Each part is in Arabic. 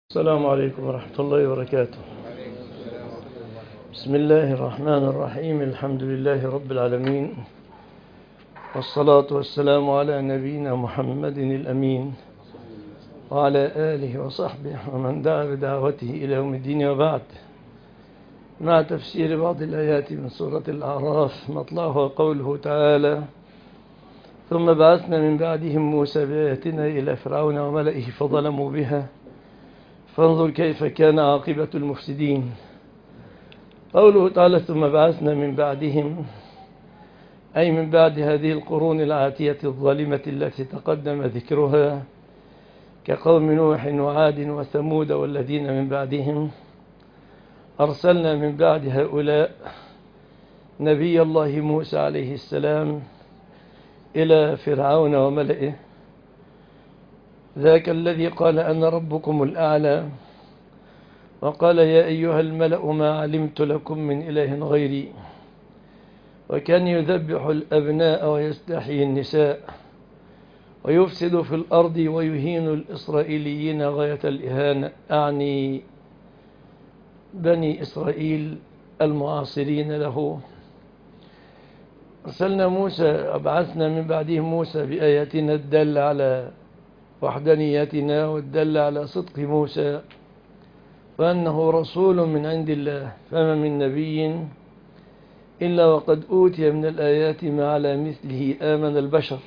السلام عليكم ورحمة الله وبركاته. بسم الله الرحمن الرحيم. الحمد لله رب العالمين، والصلاة والسلام على نبينا محمد الأمين وعلى آله وصحبه ومن دعا بدعوته إلى يوم الدين، وبعد. مع تفسير بعض الآيات من سورة الأعراف، مطلعها قوله تعالى: ثم بعثنا من بعدهم موسى بآياتنا إلى فرعون وملئه فظلموا بها فانظر كيف كان عاقبة المفسدين. قوله تعالى ثم بعثنا من بعدهم، أي من بعد هذه القرون العاتية الظالمة التي تقدم ذكرها كقوم نوح وعاد وثمود والذين من بعدهم. أرسلنا من بعد هؤلاء نبي الله موسى عليه السلام إلى فرعون وملئه، ذاك الذي قال أنا ربكم الأعلى، وقال يا أيها الملأ ما علمت لكم من إله غيري، وكان يذبح الأبناء ويستحيي النساء ويفسد في الأرض ويهين الإسرائيليين غاية الإهانة، أعني بني إسرائيل المعاصرين له. أرسلنا موسى، أبعثنا من بعدهم موسى بآياتنا الدالة على وحدانيتنا والدالة على صدق موسى وأنه رسول من عند الله، فما من نبي إلا وقد أوتي من الآيات ما على مثله آمن البشر.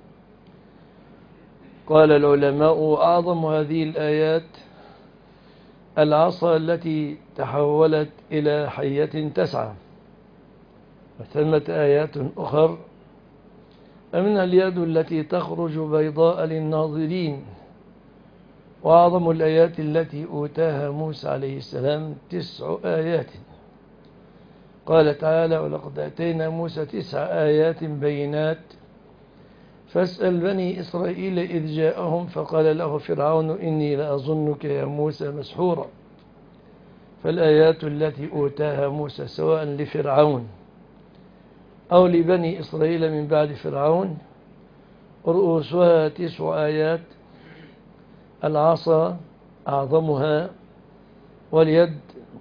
قال العلماء أعظم هذه الآيات العصا التي تحولت إلى حية تسعى، وثمة آيات أخر ومنها اليد التي تخرج بيضاء للناظرين. وأعظم الآيات التي أوتاها موسى عليه السلام 9 آيات. قال تعالى: ولقد آتينا موسى 9 آيات بينات فاسأل بني إسرائيل إذ جاءهم فقال له فرعون إني لأظنك يا موسى مسحورا. فالآيات التي أوتاها موسى سواء لفرعون أو لبني إسرائيل من بعد فرعون رؤوسها 9 آيات، العصا أعظمها واليد.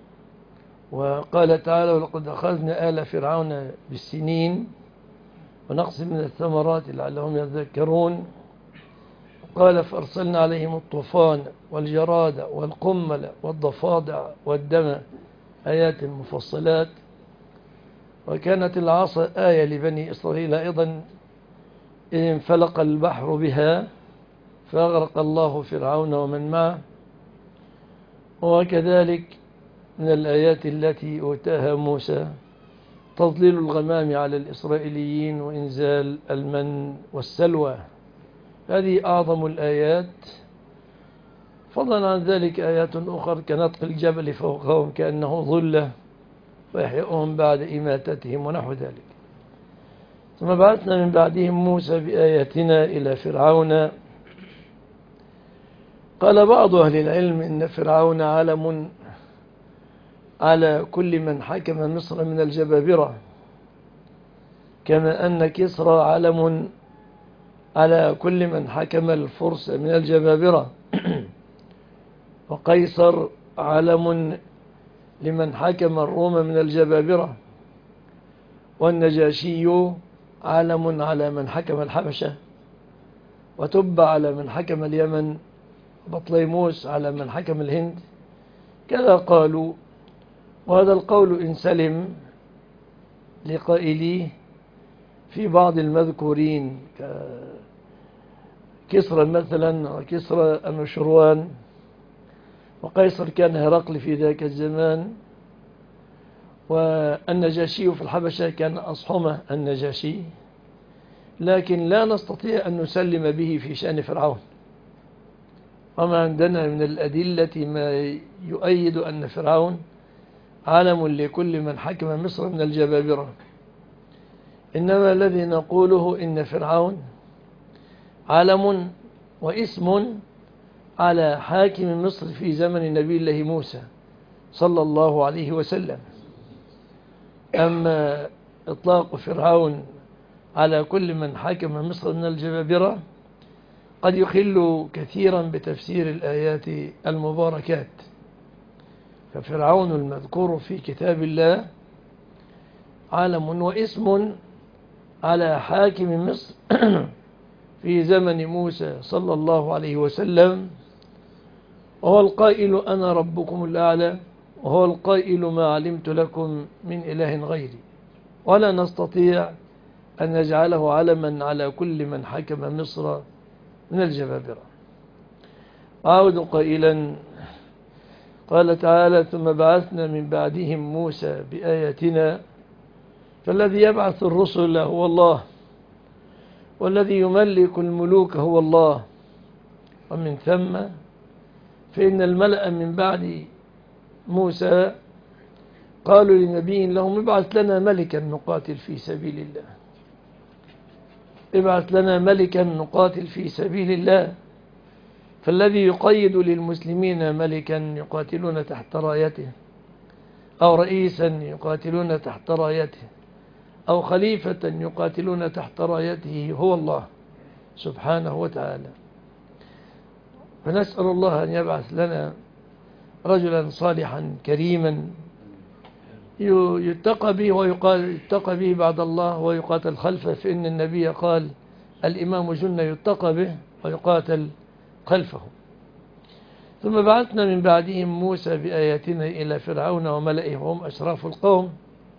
وقال تعالى: ولقد أخذنا آل فرعون بالسنين ونقص من الثمرات لعلهم يذكرون. قال: فأرسلنا عليهم الطوفان والجراد والقمل والضفادع والدم، آيات مفصلات. وكانت العصا آية لبني إسرائيل أيضا إذ انفلق البحر بها فأغرق الله فرعون ومن معه. وكذلك من الآيات التي أوتاها موسى تضليل الغمام على الإسرائيليين وإنزال المن والسلوى، هذه أعظم الآيات. فضلا عن ذلك آيات أخرى كنطق الجبل فوقهم كأنه ظلة ويحيئهم بعد إماتتهم ونحو ذلك. ثم بعثنا من بعدهم موسى بآياتنا إلى فرعون. قال بعض أهل العلم إن فرعون علم على كل من حكم مصر من الجبابرة، كما أن كسرى علم على كل من حكم الفرس من الجبابرة، وقيصر علم لمن حكم الروم من الجبابرة، والنجاشي علم على من حكم الحبشة، وتبع على من حكم اليمن، وبطليموس على من حكم الهند، كذا قالوا. وهذا القول إن سلم لقائليه في بعض المذكورين كسرى مثلا، وكسرى أنوشروان، وقيصر كان هرقل في ذاك الزمان، والنجاشي في الحبشة كان أصحمة النجاشي. لكن لا نستطيع أن نسلم به في شأن فرعون، وما عندنا من الأدلة ما يؤيد أن فرعون عالم لكل من حكم مصر من الجبابرة. إنما الذي نقوله إن فرعون عالم واسم على حاكم مصر في زمن نبي الله موسى صلى الله عليه وسلم. أما إطلاق فرعون على كل من حكم مصر من الجبابرة قد يخل كثيرا بتفسير الآيات المباركات. ففرعون المذكور في كتاب الله علم واسم على حاكم مصر في زمن موسى صلى الله عليه وسلم، وهو القائل أنا ربكم الأعلى، وهو القائل ما علمت لكم من إله غيري، ولا نستطيع أن نجعله علما على كل من حكم مصر من الجبابرة. أعود قائلا قال تعالى ثم بعثنا من بعدهم موسى بآياتنا، فالذي يبعث الرسل هو الله، والذي يملك الملوك هو الله. ومن ثم فإن الملأ من بعد موسى قالوا لنبي لهم ابعث لنا ملكا نقاتل في سبيل الله، ابعث لنا ملكا نقاتل في سبيل الله. فالذي يقيد للمسلمين ملكا يقاتلون تحت رايته، أو رئيسا يقاتلون تحت رايته، أو خليفة يقاتلون تحت رايته هو الله سبحانه وتعالى. فنسأل الله أن يبعث لنا رجلا صالحا كريما يتقى به ويقال يتقى به بعد الله ويقاتل خلفه، فإن النبي قال الإمام جنة يتقى به ويقاتل خلفه. ثم بعثنا من بعدهم موسى بآياتنا إلى فرعون وملئه وهم أشراف القوم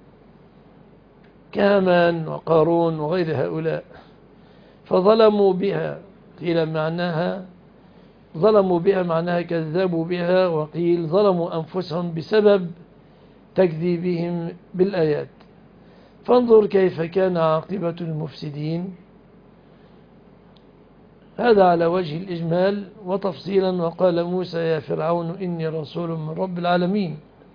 كهامان وقارون وغير هؤلاء، فظلموا بها. قيل معناها ظلموا بها معناها كذبوا بها، وقيل ظلموا أنفسهم بسبب تكذيبهم بالآيات. فانظر كيف كان عاقبة المفسدين. هذا على وجه الإجمال. وتفصيلا وقال موسى يا فرعون إني رسول من رب العالمين.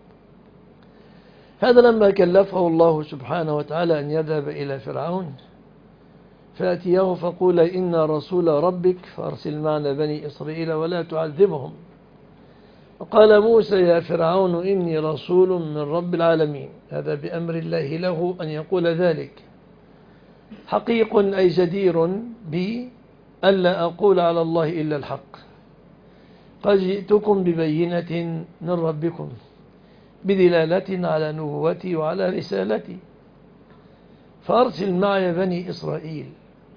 هذا لما كلفه الله سبحانه وتعالى أن يذهب إلى فرعون فأتيه فقول إنا رسول ربك فأرسل معنا بني إسرائيل ولا تعذبهم. وقال موسى يا فرعون إني رسول من رب العالمين. هذا بأمر الله له أن يقول ذلك. حقيق أي جدير بي ألا أقول على الله إلا الحق. قد جئتكم ببينة من ربكم بدلالة على نبوتي وعلى رسالتي فأرسل معي بني إسرائيل،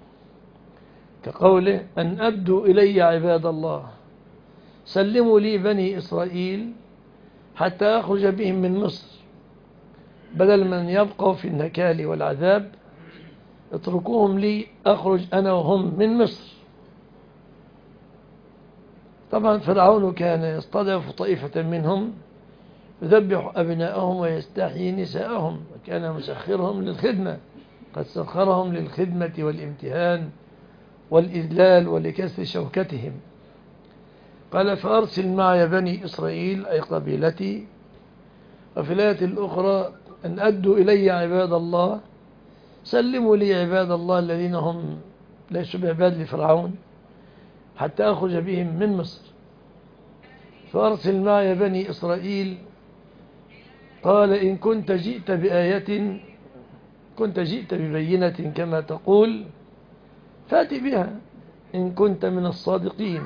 كقوله أن أبدوا إلي عباد الله، سلموا لي بني إسرائيل حتى أخرج بهم من مصر، بدل من يبقوا في النكال والعذاب اتركوهم لي أخرج أنا وهم من مصر. طبعا فرعون كان يستضعف طائفة منهم يذبح أبناءهم ويستحيي نساءهم، وكان مسخرهم للخدمة، قد سخرهم للخدمة والامتهان والإذلال ولكسر شوكتهم. قال فأرسل معي بني إسرائيل أي قبيلتي. وفي الآية الأخرى أن أدوا إلي عباد الله، سلموا لي عباد الله الذين هم ليسوا بعباد لفرعون حتى أخرج بهم من مصر. فأرسل معي بني إسرائيل. قال إن كنت جئت بآية، كنت جئت ببينة كما تقول فأت بها إن كنت من الصادقين.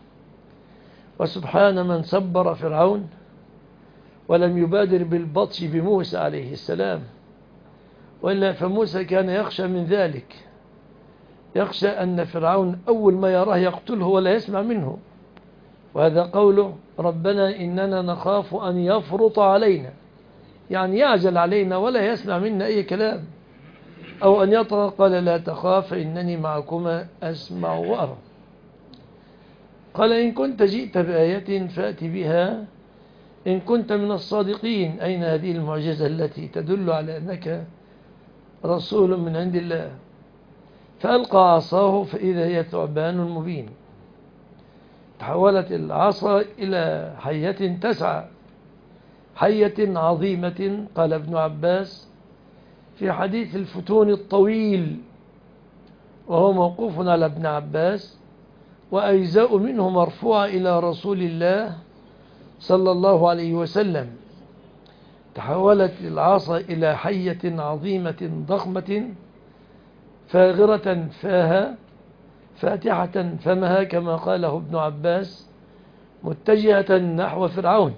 وسبحان من سبر فرعون ولم يبادر بالبطش بموسى عليه السلام، وإلا فموسى كان يخشى من ذلك، يخشى أن فرعون أول ما يراه يقتله ولا يسمع منه. وهذا قوله ربنا إننا نخاف أن يفرط علينا، يعني يعجل علينا ولا يسمع منا أي كلام، أو أن يطغى قال لا تخاف إنني معكما أسمع وأرى. قال إن كنت جئت بآية فأت بها إن كنت من الصادقين. أين هذه المعجزة التي تدل على أنك رسول من عند الله؟ فألقى عصاه فإذا هي ثعبان مبين. تحولت العصا إلى حية تسعى، حية عظيمة. قال ابن عباس في حديث الفتون الطويل وهو موقوف على ابن عباس وأجزاء منه مرفوعة إلى رسول الله صلى الله عليه وسلم، تحولت العصا إلى حية عظيمة ضخمة فاغرة فاها فاتحة فمها كما قاله ابن عباس متجهة نحو فرعون.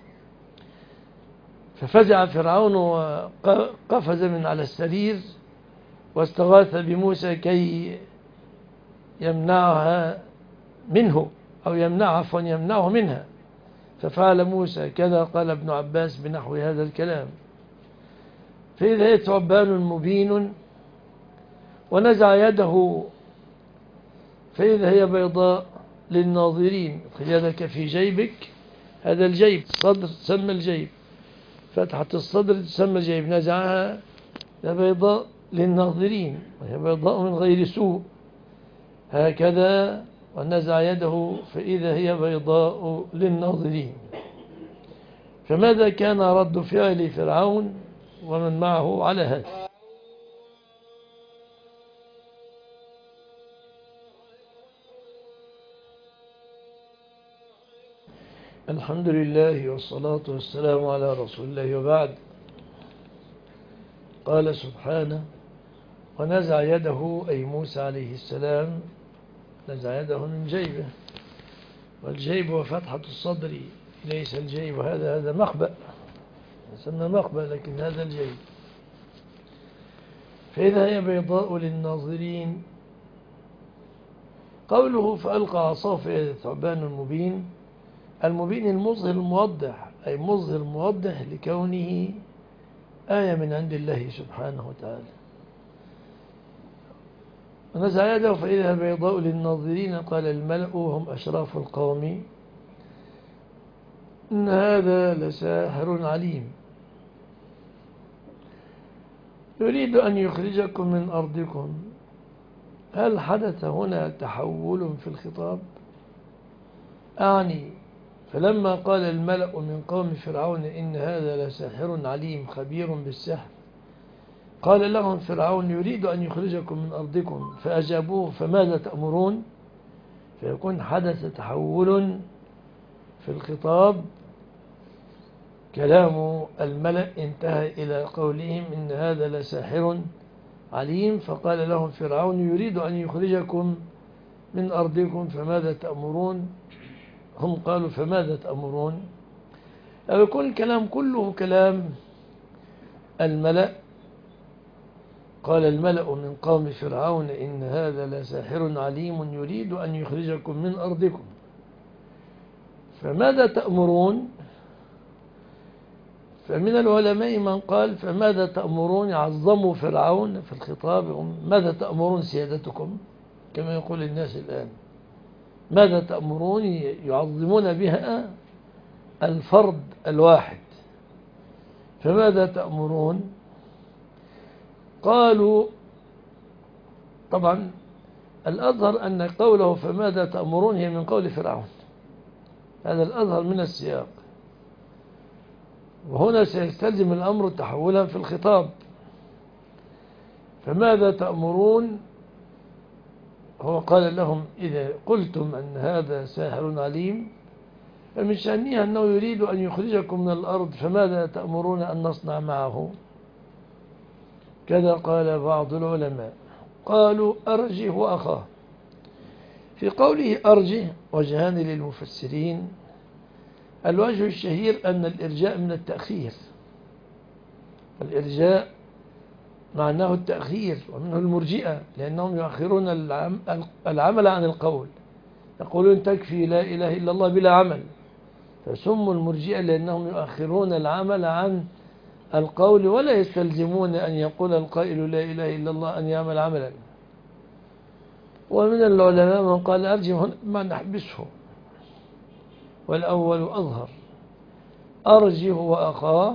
ففزع فرعون وقفز من على السرير واستغاث بموسى كي يمنعها منه أو يمنعه منها. ففعل موسى كذا، قال ابن عباس بنحو هذا الكلام. فإذا هي ثعبان مبين ونزع يده فإذا هي بيضاء للناظرين. يدك في جيبك، هذا الجيب، الصدر تسمى الجيب، فتحة الصدر تسمى الجيب، نزعها بيضاء للناظرين، وهي بيضاء من غير سوء، هكذا، ونزع يده فإذا هي بيضاء للناظرين. فماذا كان رد فعل فرعون ومن معه على هذا؟ الحمد لله والصلاة والسلام على رسول الله، وبعد. قال سبحانه: ونزع يده، أي موسى عليه السلام نزع يده من جيبه، والجيب هو فتحة الصدر، ليس الجيب هذا مخبأ، يسمى مخبأ، لكن هذا الجيب. فإذا هي بيضاء للناظرين. قوله فألقى عصاه فإذا الثعبان المبين، المبين المظهر الموضح، أي مظهر موضح لكونه آية من عند الله سبحانه وتعالى. ونزع يده فإذا بيضاء للناظرين. قال الملأ وهم أشراف القوم: إن هذا لساحر عليم، يريد أن يخرجكم من أرضكم. هل حدث هنا تحول في الخطاب؟ أعني فلما قال الملأ من قوم فرعون إن هذا لساحر عليم خبير بالسحر، قال لهم فرعون يريد أن يخرجكم من أرضكم، فأجابوه فماذا تأمرون؟ فيكون حدث تحول في الخطاب، كلام الملأ انتهى إلى قولهم إن هذا لساحر عليم، فقال لهم فرعون يريد أن يخرجكم من أرضكم فماذا تأمرون؟ هم قالوا فماذا تأمرون؟ أو يكون الكلام كله كلام الملأ. قال الملأ من قوم فرعون إن هذا لساحر عليم يريد أن يخرجكم من أرضكم فماذا تأمرون؟ فمن العلماء من قال فماذا تأمرون، يعظموا فرعون في الخطاب، ماذا تأمرون سيادتكم، كما يقول الناس الآن، ماذا تأمرون، يعظمون بها الفرد الواحد. فماذا تأمرون؟ قالوا طبعا الأظهر أن قوله فماذا تأمرون هي من قول فرعون، هذا الأظهر من السياق، وهنا سيستلزم الأمر تحولا في الخطاب. فماذا تأمرون، هو قال لهم إذا قلتم أن هذا ساحر عليم فمن شأنه أنه يريد أن يخرجكم من الأرض، فماذا تأمرون أن نصنع معه؟ كذا قال بعض العلماء. قالوا أرجه وأخاه. في قوله أرجه وجهان للمفسرين. الوجه الشهير أن الإرجاء من التأخير، الإرجاء معناه التأخير، ومنه المرجئة لأنهم يؤخرون العمل عن القول، يقولون تكفي لا إله إلا الله بلا عمل، فسموا المرجئة لأنهم يؤخرون العمل عن القول، ولا يستلزمون أن يقول القائل لا إله إلا الله أن يعمل عملا. ومن العلماء من قال أرجه ما نحبسه، والأول أظهر. أرجه وأخاه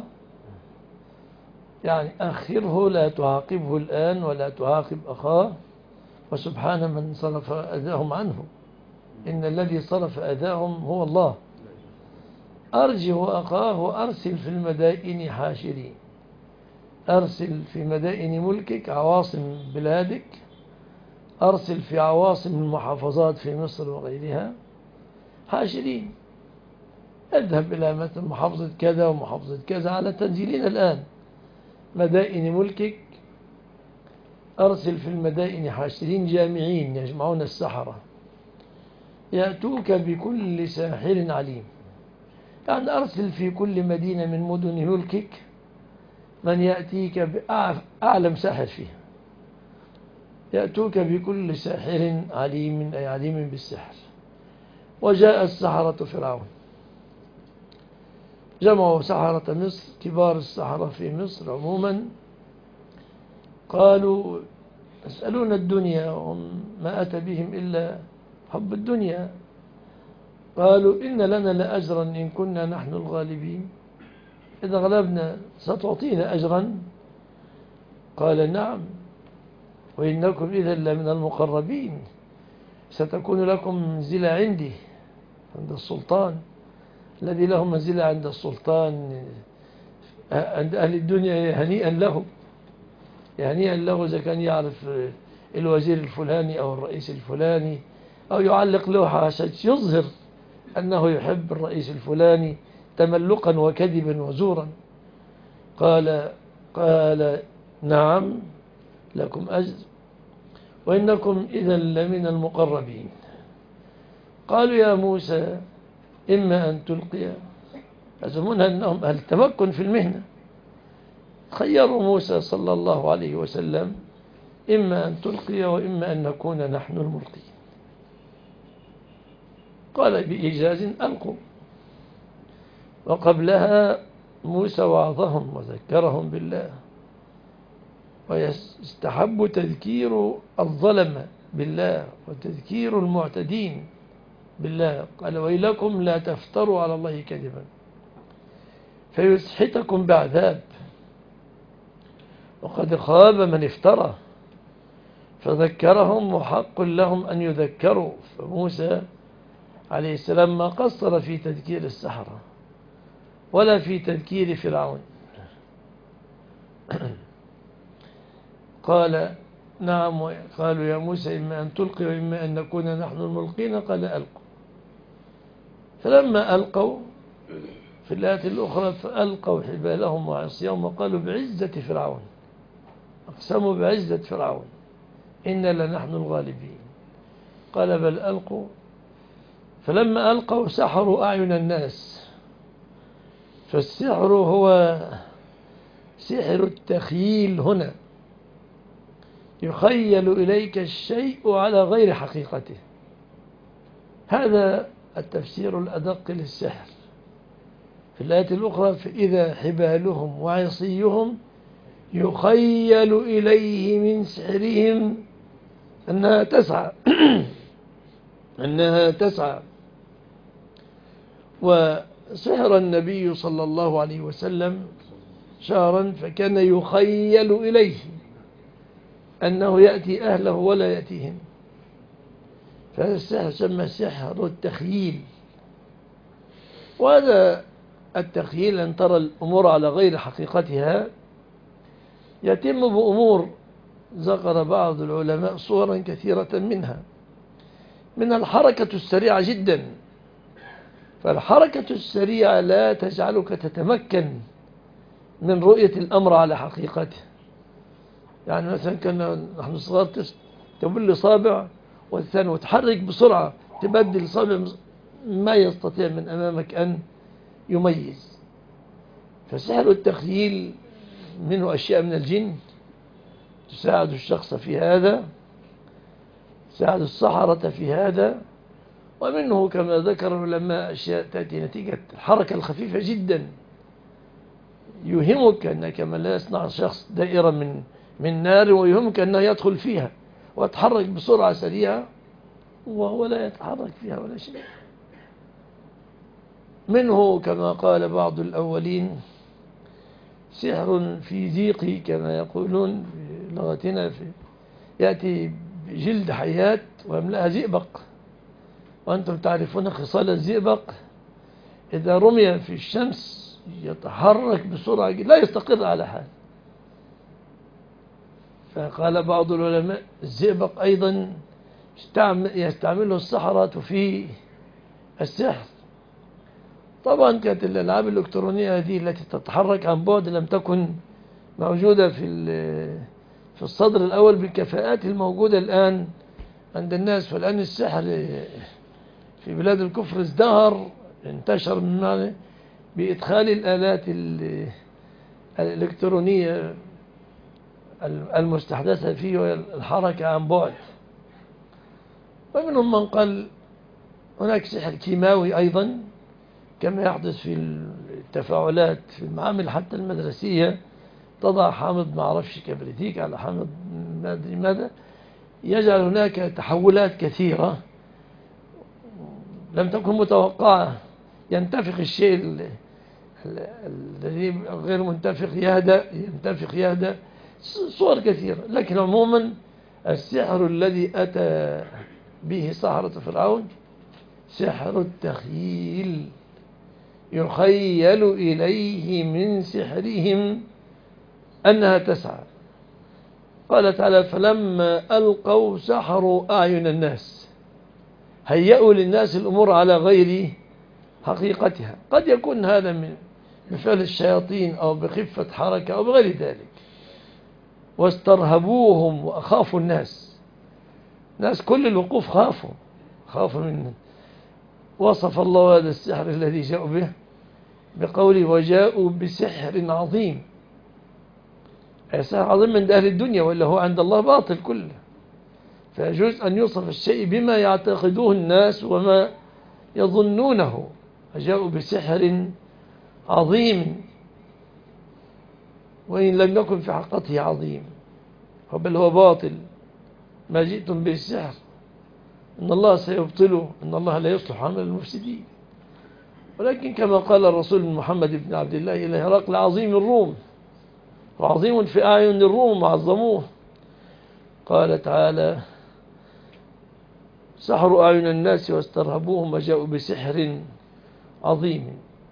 يعني أخره، لا تعاقبه الآن ولا تعاقب أخاه، وسبحان من صرف أذاهم عنه، إن الذي صرف أذاهم هو الله. أرجه وأخاه وأرسل في المدائن حاشرين، أرسل في مدائن ملكك عواصم بلادك، أرسل في عواصم المحافظات في مصر وغيرها حاشرين، اذهب إلى مثل محافظة كذا ومحافظة كذا على تنزيلنا الآن، مدائن ملكك أرسل في المدائن حاشرين جامعين يجمعون السحرة يأتوك بكل ساحر عليم. يعني أرسل في كل مدينة من مدن ملكك من يأتيك بأعلم ساحر فيها، يأتوك بكل ساحر عليم، أي عليم بالسحر. وجاء السحرة فرعون، جمعوا سحرة مصر، كبار السحرة في مصر عموما، قالوا يسألون الدنيا وما أتى بهم إلا حب الدنيا. قالوا إن لنا لأجرا إن كنا نحن الغالبين، إذا غلبنا ستعطينا أجرا؟ قال نعم، وإنكم إذا لمن المقربين، ستكون لكم منزلة عندي عند السلطان، الذي له منزلة عند السلطان عند أهل الدنيا هنيئا له، هنيئا له إذا كان يعرف الوزير الفلاني أو الرئيس الفلاني، أو يعلق لوحة عشان يظهر أنه يحب الرئيس الفلاني تملقا وكذبا وزورا. قال نعم لكم أجر وإنكم إذا لمن المقربين. قالوا يا موسى إما أن تلقي، يزعمون أنهم أهل التمكن في المهنة، خيروا موسى صلى الله عليه وسلم إما أن تلقي وإما أن نكون نحن الملقين. قال بإيجاز ألقوا. وقبلها موسى وعظهم وذكرهم بالله، ويستحب تذكير الظلمة بالله وتذكير المعتدين بالله. قال ويلكم لا تفتروا على الله كذبا فيسحتكم بعذاب، وقد خاب من افترى. فذكرهم وحق لهم أن يذكروا. فموسى عليه السلام ما قصر في تذكير السحرة ولا في تذكير فرعون. قال نعم، قالوا يا موسى إما أن تلقي وإما أن نكون نحن الملقين. قال ألقوا. فلما ألقوا في الآية الأخرى فألقوا حبالهم وعصيهم وقالوا بعزة فرعون، أقسموا بعزة فرعون إنا لنحن الغالبين. قال بل ألقوا. فلما ألقوا سحروا أعين الناس. فالسحر هو سحر التخييل، هنا يخيل إليك الشيء على غير حقيقته. هذا التفسير الأدق للسحر. في الآية الأخرى فإذا حبالهم وعصيهم يخيل إليه من سحرهم أنها تسعى أنها تسعى. وسحر النبي صلى الله عليه وسلم شهرا فكان يخيل إليه أنه يأتي أهله ولا يأتيهم، فهذا السحر سمى سحر التخييل. وهذا التخييل أن ترى الأمور على غير حقيقتها يتم بأمور ذكر بعض العلماء صورا كثيرة منها، من الحركة السريعة جدا. فالحركة السريعة لا تجعلك تتمكن من رؤية الأمر على حقيقته. يعني مثلا كنا نحن صغار تبل صابع والثاني وتحرك بسرعة تبدل صابع، ما يستطيع من أمامك أن يميز. فسحر التخييل منه أشياء من الجن تساعد الشخص في هذا، تساعد السحرة في هذا. ومنه كما ذكر العلماء أشياء تأتي نتيجة الحركة الخفيفة جدا، يوهمك أنك من لا يصنع شخص دائرة من نار ويوهمك أنه يدخل فيها ويتحرك بسرعة سريعة وهو لا يتحرك فيها ولا شيء. منه كما قال بعض الأولين سحر في ذيق كما يقولون في لغتنا، يأتي بجلد حيات ويملأها زئبق، وأنتم تعرفون خصال الزئبق إذا رمي في الشمس يتحرك بسرعة لا يستقر على حال. فقال بعض العلماء الزئبق أيضا يستعمله السحرة في السحر. طبعا كانت الألعاب الإلكترونية هذه التي تتحرك عن بعد لم تكن موجودة في في الصدر الأول بالكفاءات الموجودة الآن عند الناس. فالآن السحر في بلاد الكفر ازدهر، انتشر من بإدخال الآلات الإلكترونية المستحدثة فيه والحركة عن بعد. ومنهم من قال هناك سحر كيماوي أيضا، كما يحدث في التفاعلات في المعامل حتى المدرسية، تضع حامض ما أعرفش كبريتيك على حامض ما أدري ماذا، يجعل هناك تحولات كثيرة لم تكن متوقعة. ينتفخ الشيء الذي غير منتفخ يهدأ، ينتفخ يهدأ، صور كثيرة. لكن عموما السحر الذي أتى به سحرة فرعون سحر التخييل، يخيل إليه من سحرهم أنها تسعى. قال تعالى فلما ألقوا سحروا أعين الناس، هيئوا للناس الأمور على غير حقيقتها. قد يكون هذا من فعل الشياطين أو بخفة حركة أو بغير ذلك. واسترهبوهم وأخافوا الناس كل الوقوف خافوا منه. وصف الله هذا السحر الذي جاءوا به بقوله وجاءوا بسحر عظيم. سحر عظيم من أهل الدنيا، وإلا هو عند الله باطل كله. فيجوز أن يوصف الشيء بما يعتقدوه الناس وما يظنونه. وجاءوا بسحر عظيم وإن لم يكن في حقيقته عظيم، بل هو باطل. ما جئتم به السحر إن الله سيبطله، إن الله لا يصلح عمل المفسدين. ولكن كما قال الرسول محمد بن عبد الله إلى هرقل عظيم الروم، وعظيم في أعين الروم عظموه. قال تعالى سحروا أعين الناس واسترهبوهم وجاءوا بسحر عظيم.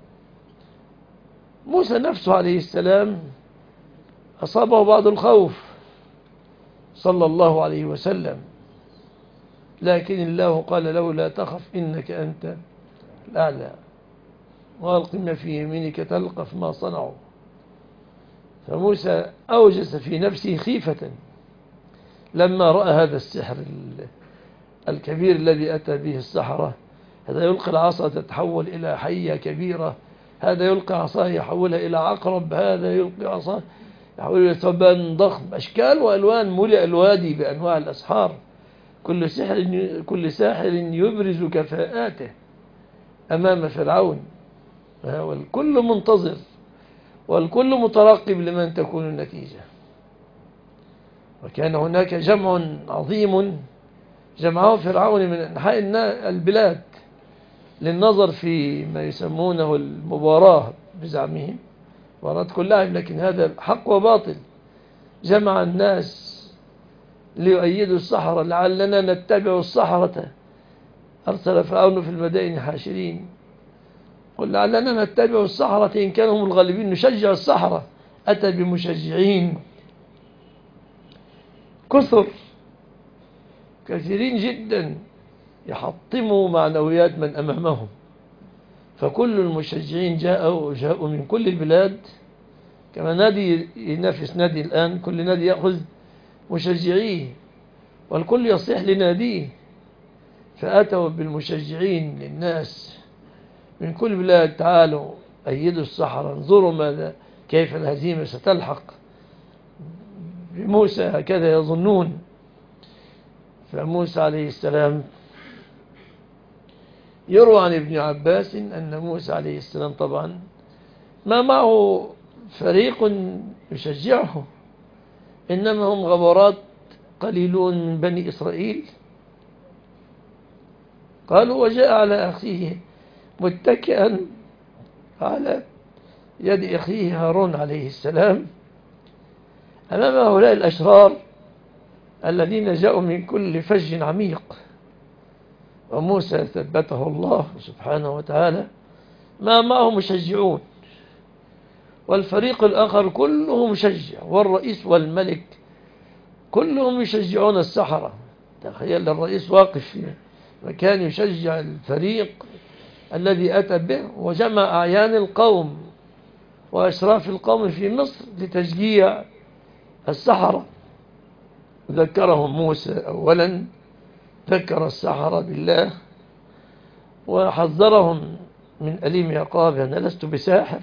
موسى نفسه عليه السلام أصابه بعض الخوف صلى الله عليه وسلم، لكن الله قال له لا تخف إنك أنت الأعلى وألق ما في يمينك تلقف ما صنعوا. فموسى أوجس في نفسه خيفة لما رأى هذا السحر الكبير الذي أتى به السحرة. هذا يلقي العصا تتحول إلى حية كبيرة، هذا يلقي عصاه يحولها إلى عقرب، هذا يلقي عصاه يحولها إلى ثعبان ضخم، أشكال وألوان. ملئ الوادي بأنواع الأسحار. كل ساحر يبرز كفاءاته أمام فرعون، والكل منتظر والكل مترقب لمن تكون النتيجة. وكان هناك جمع عظيم جمعه فرعون من أنحاء البلاد للنظر في ما يسمونه المباراة بزعمهم، مباراة كلها، لكن هذا حق وباطل. جمع الناس ليؤيدوا السحرة لعلنا نتبع السحرة. أرسل فرعون في المدائن حاشرين قل لعلنا نتبع السحرة إن كانوا هم الغالبين، نشجع السحرة. أتى بمشجعين كثيرين جدا يحطموا معنويات من أمامهم. فكل المشجعين جاءوا من كل البلاد، كما نادي ينافس نادي الآن، كل نادي يأخذ مشجعيه والكل يصيح لناديه. فأتوا بالمشجعين للناس من كل بلاد تعالوا أيدوا السحرة، انظروا كيف الهزيمة ستلحق بموسى، هكذا يظنون. فموسى عليه السلام يروى عن ابن عباس أن موسى عليه السلام طبعا ما معه فريق يشجعه، إنما هم غبرات قليلون من بني إسرائيل. قالوا وجاء على أخيه متكئا على يد أخيه هارون عليه السلام أمام هؤلاء الأشرار الذين جاءوا من كل فج عميق. وموسى ثبته الله سبحانه وتعالى ما معه مشجعون، والفريق الآخر كله مشجع، والرئيس والملك كلهم يشجعون السحرة. تخيل الرئيس واقف في مكان يشجع الفريق الذي أتى به، وجمع أعيان القوم وأشراف القوم في مصر لتشجيع السحرة. ذكرهم موسى أولا، ذكر السحرة بالله وحذرهم من أليم عقاب. أنا لست بساحر،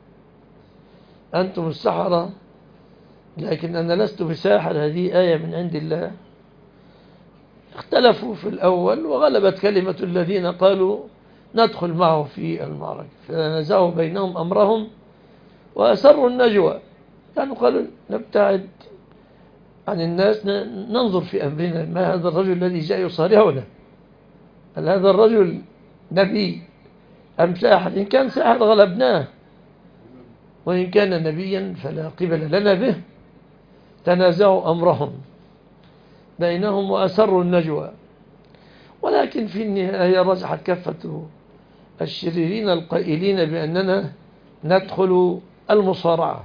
أنتم السحرة لكن أنا لست بساحر، هذه آية من عند الله. اختلفوا في الأول وغلبت كلمة الذين قالوا ندخل معه في المعركة، فنزعوا بينهم أمرهم وأسروا النجوى، يعني قالوا نبتعد عن الناس، ننظر في أمرنا، ما هذا الرجل الذي جاء يصارعنا؟ هل هذا الرجل نبي أم ساحر؟ إن كان ساحر غلبناه، وإن كان نبيا فلا قبل لنا به. تنازعوا أمرهم بينهم وأسروا النجوى، ولكن في النهاية رجحت كفة الشريرين القائلين بأننا ندخل المصارعة.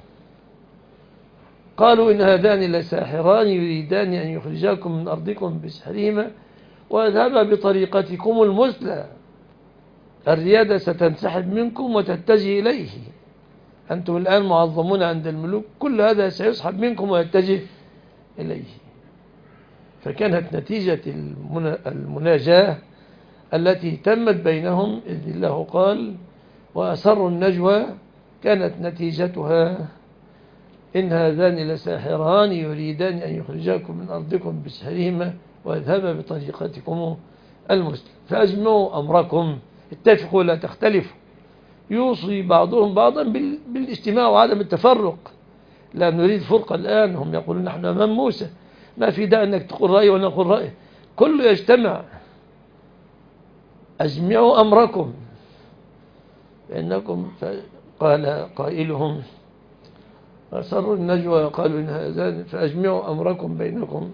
قالوا إن هذان لساحران يريدان أن يخرجاكم من أرضكم بسحرهما ويذهبا بطريقتكم المثلى، الريادة ستنسحب منكم وتتجه إليه، أنتم الآن معظمون عند الملوك، كل هذا سيسحب منكم ويتجه إليه. فكانت نتيجة المناجاة التي تمت بينهم إذ الله قال وأسروا النجوى، كانت نتيجتها إن هذان لساحران يريدان أن يخرجاكم من أرضكم بسحرهما ويذهبا بطريقتكم المثلى فأجمعوا أمركم، اتفقوا لا تختلفوا. يوصي بعضهم بعضا بالاجتماع وعدم التفرق، لا نريد فرقة الآن. هم يقولون نحن أمام موسى، ما في داعي أنك تقول رأي وأنا أقول رأي، كله يجتمع. أجمعوا أمركم فإنكم، قال قائلهم أسروا النجوى قالوا إن هذان فأجمعوا أمركم بينكم.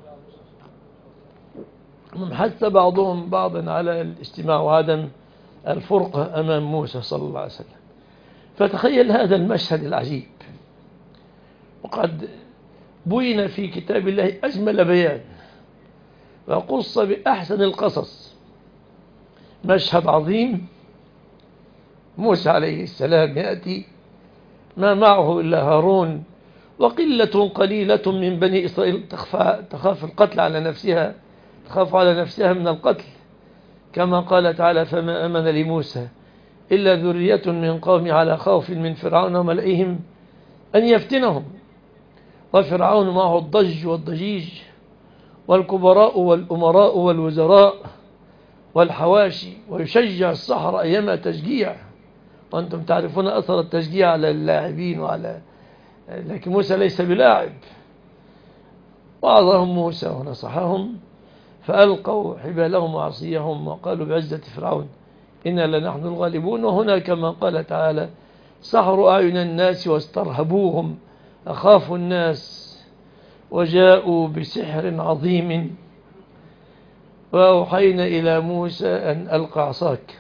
حث بعضهم بعضا على الاجتماع وعدم الفرقة أمام موسى صلى الله عليه وسلم. فتخيل هذا المشهد العجيب، وقد بين في كتاب الله أجمل بيان وقص بأحسن القصص. مشهد عظيم، موسى عليه السلام يأتي ما معه إلا هارون وقلة قليلة من بني إسرائيل تخاف القتل على نفسها، تخاف على نفسها من القتل، كما قال تعالى فما أمن لموسى إلا ذرية من قوم على خوف من فرعون وملئهم أن يفتنهم، وفرعون معه الضج والضجيج والكبراء والأمراء والوزراء والحواشي، ويشجع السحرة أيما تشجيع، وأنتم تعرفون أثر التشجيع على اللاعبين لكن موسى ليس بلاعب. وعظهم موسى ونصحهم فألقوا حبالهم وعصيهم وقالوا بعزة فرعون إنا لنحن الغالبون. وهنا كما قال تعالى سحروا أعين الناس واسترهبوهم أخافوا الناس وجاءوا بسحر عظيم وأوحينا إلى موسى أن ألقى عصاك،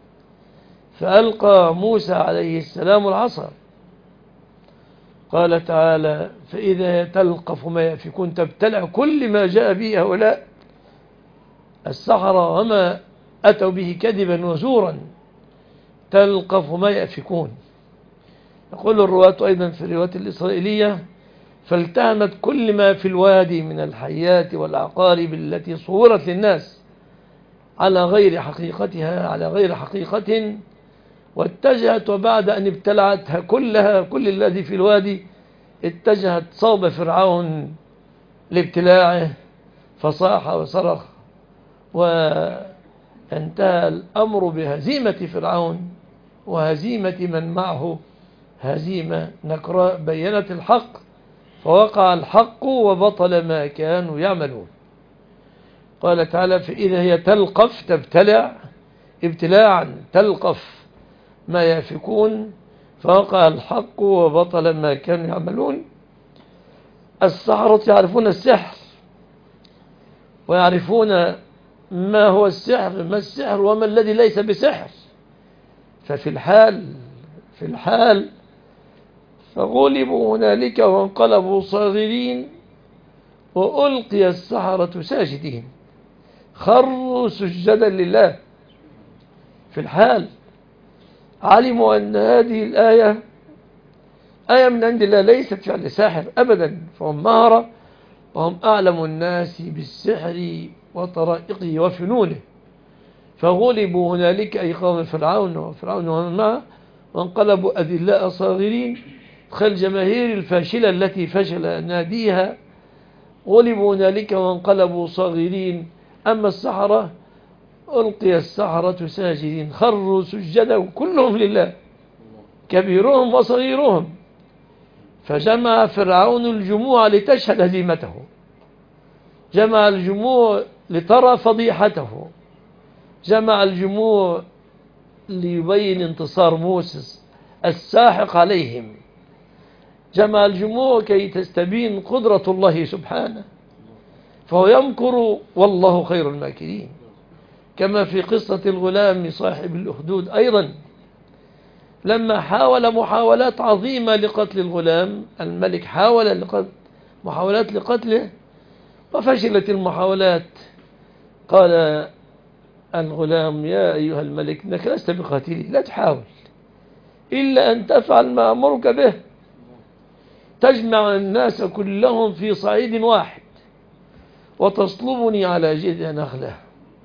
فألقى موسى عليه السلام العصا. قال تعالى فإذا تلقف ما يأفكون، تبتلع كل ما جاء به هؤلاء السحرة وما أتوا به كذبا وزورا، تلقف ما يأفكون. يقول الرواة أيضا في الروايات الإسرائيلية فالتهمت كل ما في الوادي من الحيات والعقارب التي صورت للناس على غير حقيقتها، على غير حقيقة، واتجهت وبعد أن ابتلعتها كلها، كل الذي في الوادي، اتجهت صوب فرعون لابتلاعه فصاح وصرخ، وانتهى الأمر بهزيمة فرعون وهزيمة من معه، هزيمة نكراء بينت الحق، فوقع الحق وبطل ما كانوا يعملون. قال تعالى فإذا هي تلقف، تبتلع ابتلاعا، تلقف ما يأفكون، فوقع الحق وبطل ما كانوا يعملون. السحرة يعرفون السحر ويعرفون ما هو السحر، ما السحر وما الذي ليس بسحر. ففي الحال فغلبوا هنالك وانقلبوا صاغرين وألقي السحرة ساجدين، خروا سجدا لله. في الحال علموا أن هذه الآية آية من عند الله، ليست فعل ساحر أبدا، فهم مهرة وهم أعلم الناس بالسحر وطرائقه وفنونه، فغلبوا هنالك أي قوم فرعون ومن معه وانقلبوا أذلاء صاغرين. الجماهير الفاشلة التي فشل ناديها غلبوا هنالك وانقلبوا صاغرين. أما السحرة ألقي السحرة ساجدين، خروا سجدا كلهم لله كبيرهم وصغيرهم. فجمع فرعون الجموع لتشهد هزيمته، جمع الجموع لترى فضيحته، جمع الجموع ليبين انتصار موسى الساحق عليهم، جمع الجموع كي تستبين قدرة الله سبحانه. فهو يمكر والله خير الماكرين، كما في قصة الغلام صاحب الأخدود أيضا، لما حاول محاولات عظيمة لقتل الغلام، الملك حاول محاولات لقتله وفشلت المحاولات. قال الغلام: يا أيها الملك إنك لست بقاتلي، لا تحاول إلا أن تفعل ما أمرك به، تجمع الناس كلهم في صعيد واحد وتصلبني على جذع نخلة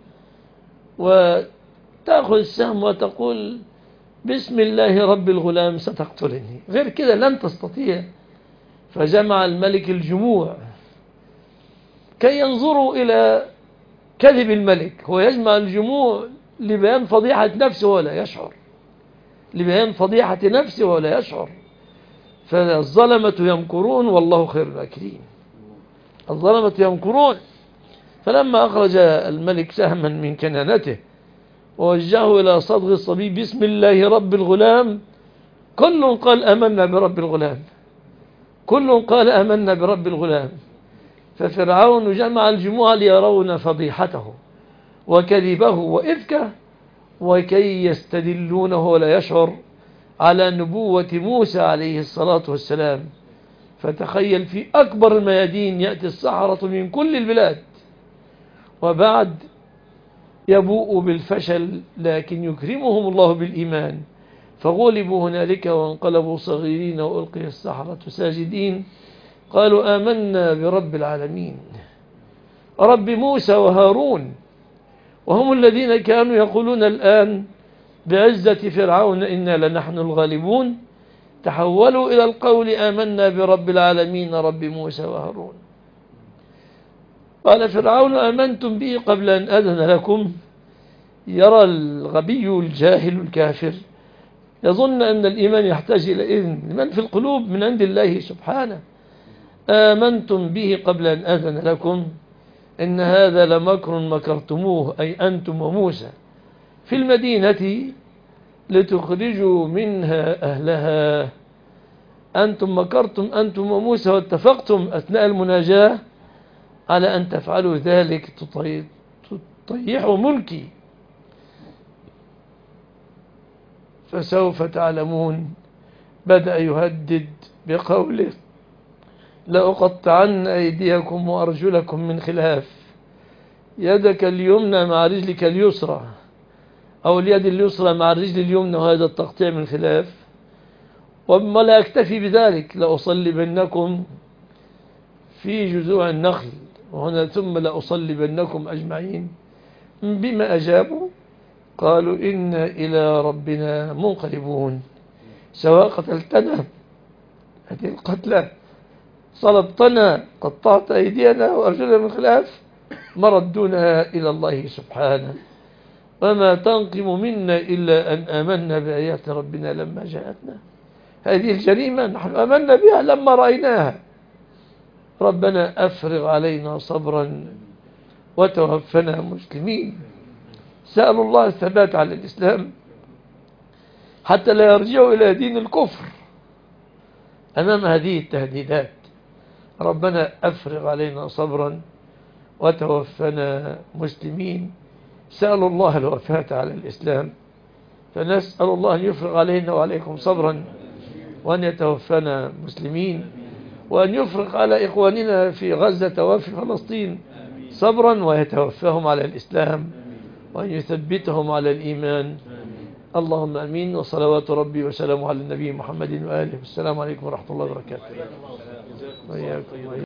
وتأخذ السهم وتقول بسم الله رب الغلام ستقتلني، غير كده لن تستطيع. فجمع الملك الجموع كي ينظروا إلى كذب الملك. هو يجمع الجموع لبيان فضيحة نفسه ولا يشعر، لبيان فضيحة نفسه ولا يشعر. فالظلمة يمكرون والله خير الماكرين، الظلمة يمكرون. فلما أخرج الملك سهما من كنانته ووجهه إلى صدغ الصبي بسم الله رب الغلام، كل قال آمنا برب الغلام، كل قال آمنا برب الغلام. ففرعون جمع الجموع ليرون فضيحته وكذبه وإفكه، وكي يستدلونه ولا يشعر على نبوة موسى عليه الصلاة والسلام. فتخيل في أكبر الميادين يأتي السحرة من كل البلاد، وبعد يبوء بالفشل لكن يكرمهم الله بالإيمان، فغلبوا هنالك وانقلبوا صغيرين وألقي السحرة ساجدين. قالوا آمنا برب العالمين رب موسى وهارون. وهم الذين كانوا يقولون الآن بعزة فرعون إنا لنحن الغالبون، تحولوا إلى القول آمنا برب العالمين رب موسى وهارون. قال فرعون آمنتم به قبل أن أذن لكم. يرى الغبي الجاهل الكافر يظن أن الإيمان يحتاج إلى إذن، من في القلوب من عند الله سبحانه. آمنتم به قبل أن أذن لكم إن هذا لمكر مكرتموه، أي أنتم وموسى، في المدينة لتخرجوا منها أهلها. أنتم مكرتم أنتم وموسى واتفقتم أثناء المناجاة على أن تفعلوا ذلك تطيحوا ملكي، فسوف تعلمون. بدأ يهدد بقوله لأقطعن أيديكم وأرجلكم من خلاف، يدك اليمنى مع رجلك اليسرى، أو اليد اليسرى مع الرجل اليمنى، وهذا التقطيع من خلاف. وما لا أكتفي بذلك، لأصلبنكم في جذوع النخل، وهنا ثم لأصلبنكم أجمعين. بما أجابوا قالوا إنا إلى ربنا منقلبون، سواء قتلتنا هذه القتلى، صلبتنا قطعت أيدينا وأرجلنا من خلاف، مردونها إلى الله سبحانه. وما تنقم منا إلا أن آمنا بآيات ربنا لما جاءتنا. هذه الجريمة نحن آمنا بها لما رأيناها. ربنا أفرغ علينا صبرا وتوفنا مسلمين. سألوا الله الثبات على الإسلام حتى لا يرجعوا إلى دين الكفر أمام هذه التهديدات. ربنا أفرغ علينا صبرا وتوفنا مسلمين. سألوا الله الوفاة على الإسلام، فنسأل الله أن يفرغ علينا وعليكم صبرا، وأن يتوفنا مسلمين، وأن يفرغ على إخواننا في غزة وفي فلسطين صبرا ويتوفاهم على الإسلام، وأن يثبتهم على الإيمان. اللهم أمين. وصلوات ربي وسلامه على النبي محمد وآله. السلام عليكم ورحمة الله وبركاته.